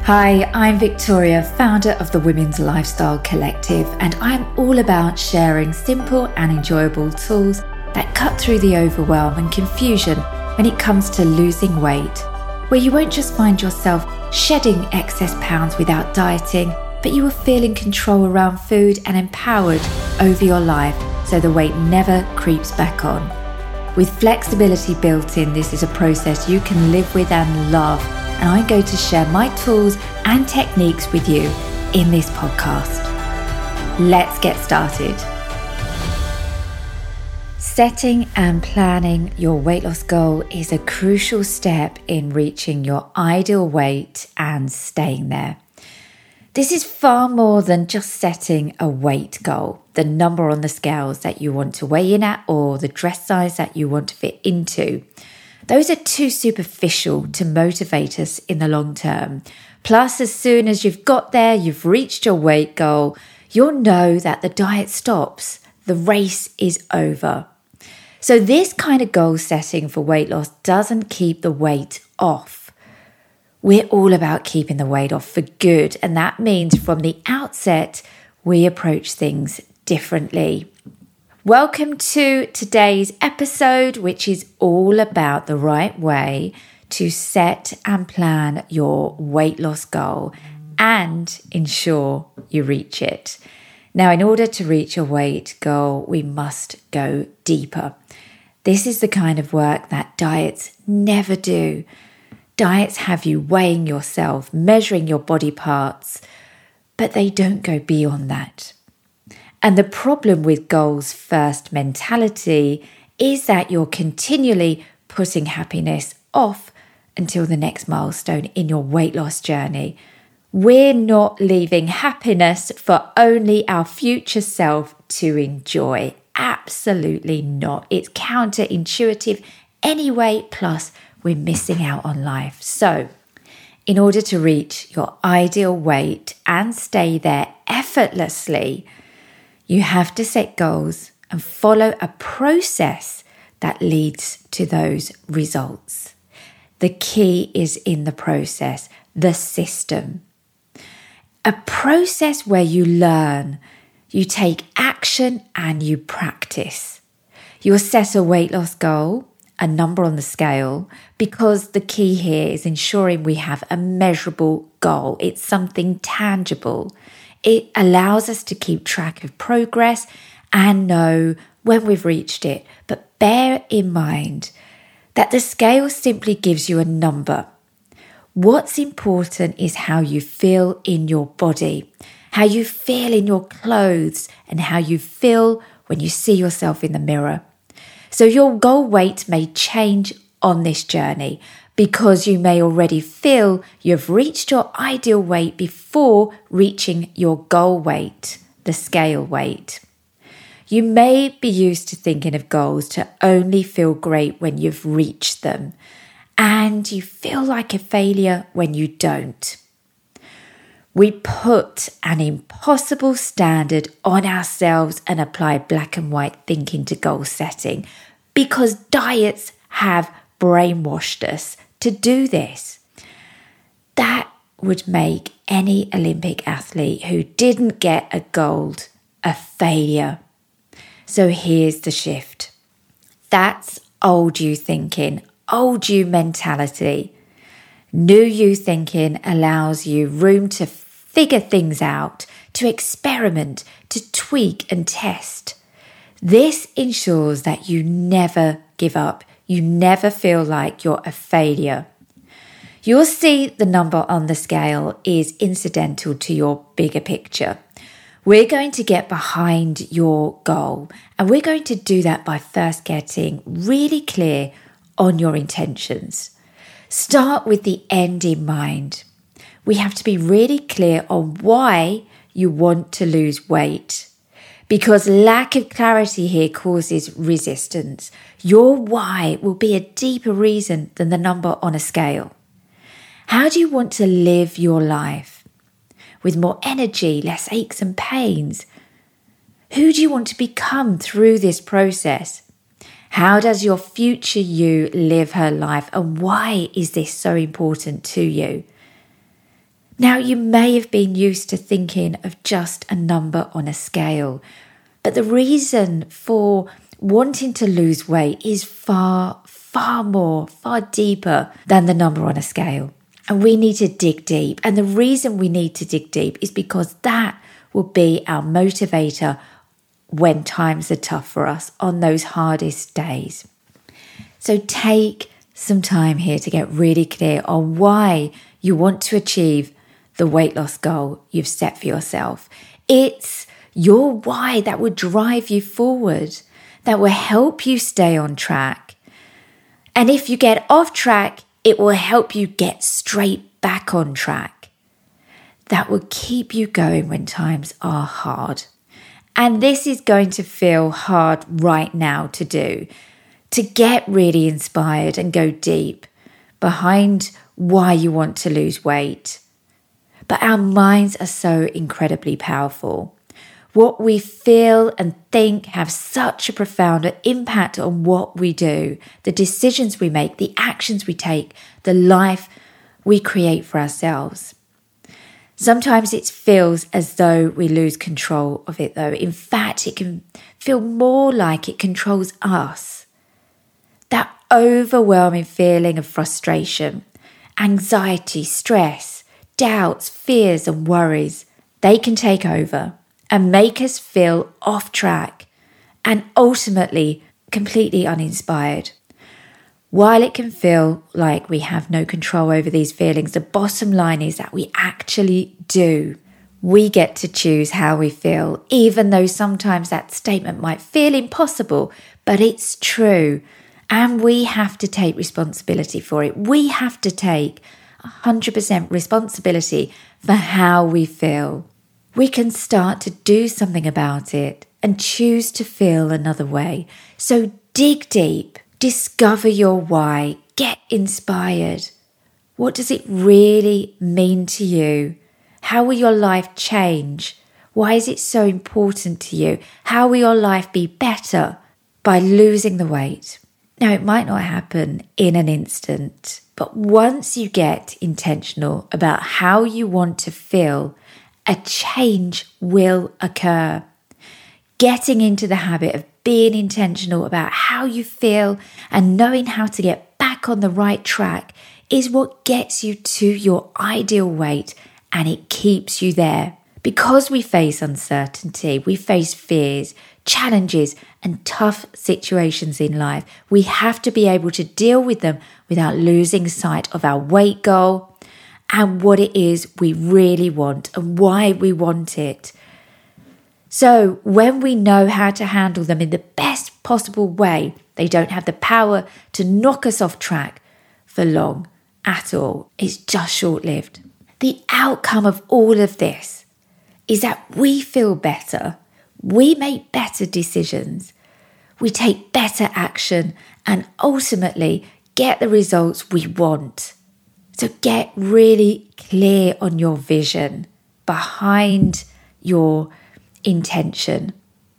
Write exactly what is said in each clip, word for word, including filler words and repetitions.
Hi, I'm Victoria, founder of the Women's Lifestyle Collective, and I'm all about sharing simple and enjoyable tools that cut through the overwhelm and confusion when it comes to losing weight, where you won't just find yourself shedding excess pounds without dieting, but you will feel in control around food and empowered over your life so the weight never creeps back on. With flexibility built in, this is a process you can live with and love, and I'm going to share my tools and techniques with you in this podcast. Let's get started. Setting and planning your weight loss goal is a crucial step in reaching your ideal weight and staying there. This is far more than just setting a weight goal, the number on the scales that you want to weigh in at or the dress size that you want to fit into. Those are too superficial to motivate us in the long term. Plus, as soon as you've got there, you've reached your weight goal, you'll know that the diet stops. The race is over. So this kind of goal setting for weight loss doesn't keep the weight off. We're all about keeping the weight off for good, and that means from the outset, we approach things differently. Welcome to today's episode, which is all about the right way to set and plan your weight loss goal and ensure you reach it. Now, in order to reach your weight goal, we must go deeper. This is the kind of work that diets never do. Diets have you weighing yourself, measuring your body parts, but they don't go beyond that. And the problem with goals first mentality is that you're continually putting happiness off until the next milestone in your weight loss journey. We're not leaving happiness for only our future self to enjoy. Absolutely not. It's counterintuitive anyway, plus we're missing out on life. So, in order to reach your ideal weight and stay there effortlessly, you have to set goals and follow a process that leads to those results. The key is in the process, the system. A process where you learn, you take action and you practice. You'll set a weight loss goal, a number on the scale, because the key here is ensuring we have a measurable goal. It's something tangible. It allows us to keep track of progress and know when we've reached it. But bear in mind that the scale simply gives you a number. What's important is how you feel in your body, how you feel in your clothes, and how you feel when you see yourself in the mirror. So your goal weight may change on this journey because you may already feel you've reached your ideal weight before reaching your goal weight, the scale weight. You may be used to thinking of goals to only feel great when you've reached them, and you feel like a failure when you don't. We put an impossible standard on ourselves and apply black and white thinking to goal setting because diets have brainwashed us to do this. That would make any Olympic athlete who didn't get a gold a failure. So here's the shift. That's old you thinking, old you mentality. New you thinking allows you room to figure things out, to experiment, to tweak and test. This ensures that you never give up. You never feel like you're a failure. You'll see the number on the scale is incidental to your bigger picture. We're going to get behind your goal, and we're going to do that by first getting really clear on your intentions. Start with the end in mind. We have to be really clear on why you want to lose weight, because lack of clarity here causes resistance. Your why will be a deeper reason than the number on a scale. How do you want to live your life? With more energy, less aches and pains? Who do you want to become through this process? How does your future you live her life, and why is this so important to you? Now, you may have been used to thinking of just a number on a scale, but the reason for wanting to lose weight is far, far more, far deeper than the number on a scale. And we need to dig deep. And the reason we need to dig deep is because that will be our motivator when times are tough for us on those hardest days. So take some time here to get really clear on why you want to achieve the weight loss goal you've set for yourself. It's your why that will drive you forward, that will help you stay on track. And if you get off track, it will help you get straight back on track. That will keep you going when times are hard. And this is going to feel hard right now to do, to get really inspired and go deep behind why you want to lose weight. But our minds are so incredibly powerful. What we feel and think have such a profound impact on what we do, the decisions we make, the actions we take, the life we create for ourselves. Sometimes it feels as though we lose control of it though. In fact, it can feel more like it controls us. That overwhelming feeling of frustration, anxiety, stress, doubts, fears and worries, they can take over and make us feel off track and ultimately completely uninspired. While it can feel like we have no control over these feelings, the bottom line is that we actually do. We get to choose how we feel, even though sometimes that statement might feel impossible, but it's true. And we have to take responsibility for it. We have to take one hundred percent responsibility for how we feel. We can start to do something about it and choose to feel another way. So dig deep, discover your why, get inspired. What does it really mean to you? How will your life change? Why is it so important to you? How will your life be better by losing the weight? Now, it might not happen in an instant, but once you get intentional about how you want to feel, a change will occur. Getting into the habit of being intentional about how you feel and knowing how to get back on the right track is what gets you to your ideal weight, and it keeps you there. Because we face uncertainty, we face fears, challenges and tough situations in life, we have to be able to deal with them without losing sight of our weight goal and what it is we really want and why we want it. So when we know how to handle them in the best possible way, they don't have the power to knock us off track for long at all. It's just short-lived. The outcome of all of this is that we feel better, we make better decisions, we take better action, and ultimately get the results we want. So get really clear on your vision behind your intention.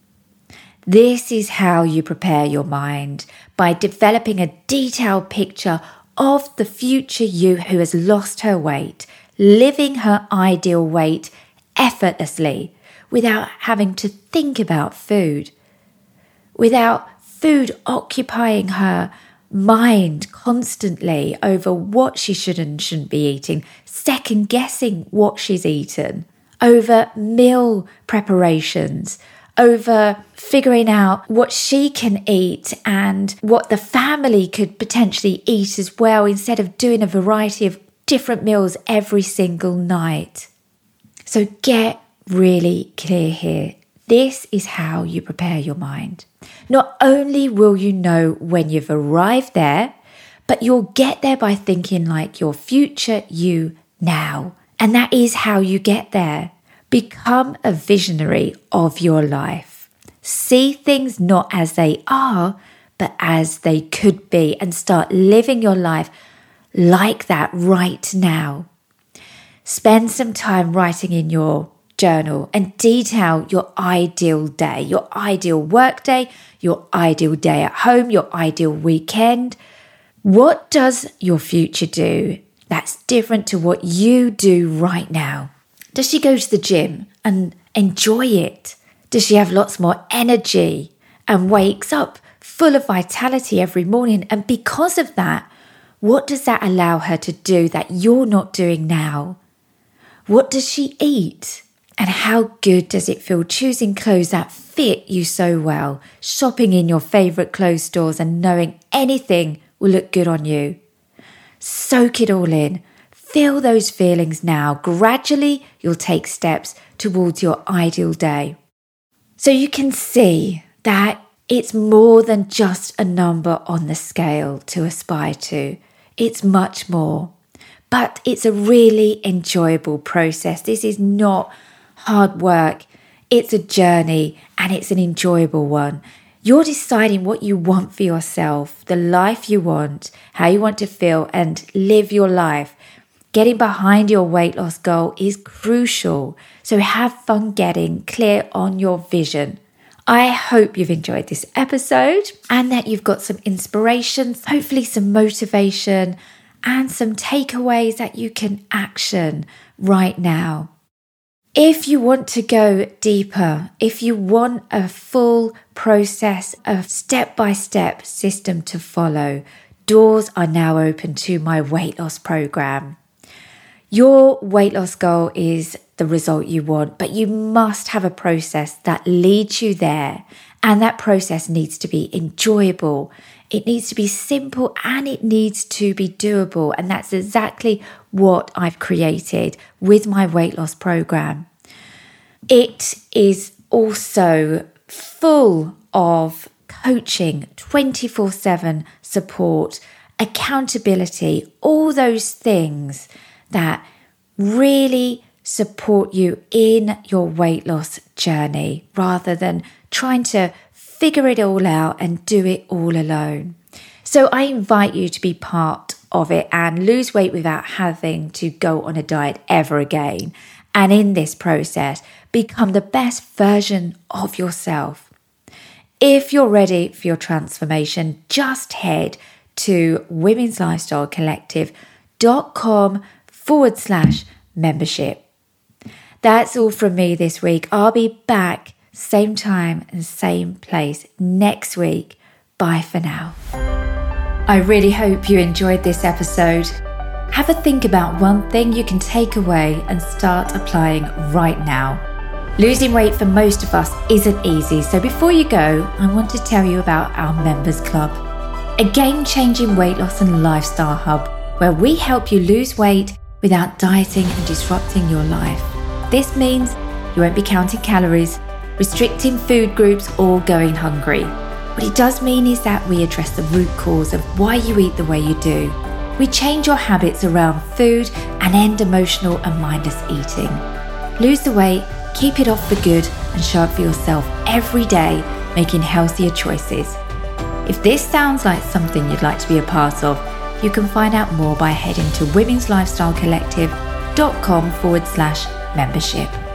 This is how you prepare your mind, by developing a detailed picture of the future you who has lost her weight, living her ideal weight effortlessly without having to think about food, without food occupying her mind constantly over what she should and shouldn't be eating, second guessing what she's eaten, over meal preparations, over figuring out what she can eat and what the family could potentially eat as well, instead of doing a variety of different meals every single night. So get really clear here. This is how you prepare your mind. Not only will you know when you've arrived there, but you'll get there by thinking like your future you now. And that is how you get there. Become a visionary of your life. See things not as they are, but as they could be, and start living your life like that right now. Spend some time writing in your journal and detail your ideal day, your ideal work day, your ideal day at home, your ideal weekend. What does your future do? that's different to what you do right now? Does she go to the gym and enjoy it? Does she have lots more energy and wakes up full of vitality every morning? And because of that, what does that allow her to do that you're not doing now? What does she eat? And how good does it feel choosing clothes that fit you so well, shopping in your favourite clothes stores and knowing anything will look good on you? Soak it all in. Feel those feelings now. Gradually, you'll take steps towards your ideal day. So you can see that it's more than just a number on the scale to aspire to. It's much more. But it's a really enjoyable process. This is not hard work. It's a journey and it's an enjoyable one. You're deciding what you want for yourself, the life you want, how you want to feel and live your life. Getting behind your weight loss goal is crucial. So have fun getting clear on your vision. I hope you've enjoyed this episode and that you've got some inspiration, hopefully some motivation and some takeaways that you can action right now. If you want to go deeper, if you want a full process, a step-by-step system to follow, doors are now open to my weight loss program. Your weight loss goal is the result you want, but you must have a process that leads you there. And that process needs to be enjoyable. It needs to be simple and it needs to be doable. And that's exactly what I've created with my weight loss program. It is also full of coaching, twenty-four seven support, accountability, all those things that really support you in your weight loss journey rather than trying to figure it all out and do it all alone. So I invite you to be part of it and lose weight without having to go on a diet ever again. And in this process, become the best version of yourself. If you're ready for your transformation, just head to Women's Lifestyle Collective dot com forward slash membership. That's all from me this week. I'll be back same time and same place next week. Bye for now. I really hope you enjoyed this episode. Have a think about one thing you can take away and start applying right now. Losing weight for most of us isn't easy, so before you go, I want to tell you about our Members Club, a game-changing weight loss and lifestyle hub where we help you lose weight without dieting and disrupting your life. This means you won't be counting calories, restricting food groups, or going hungry. What it does mean is that we address the root cause of why you eat the way you do. We change your habits around food and end emotional and mindless eating. Lose the weight, keep it off for good, and show up for yourself every day, making healthier choices. If this sounds like something you'd like to be a part of, you can find out more by heading to Women's Lifestyle Collective dot com forward slash membership.